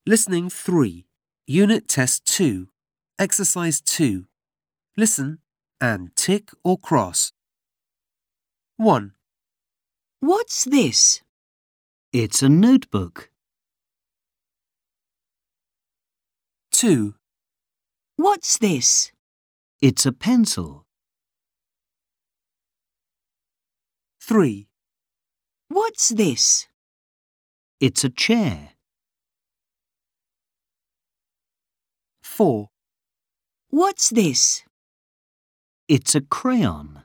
Listening 3. Unit Test 2. Exercise 2. Listen and tick or cross. 1, What's this? It's a notebook. 2, What's this? It's a pencil. 3, What's this? It's a chair. 4, What's this? It's a crayon.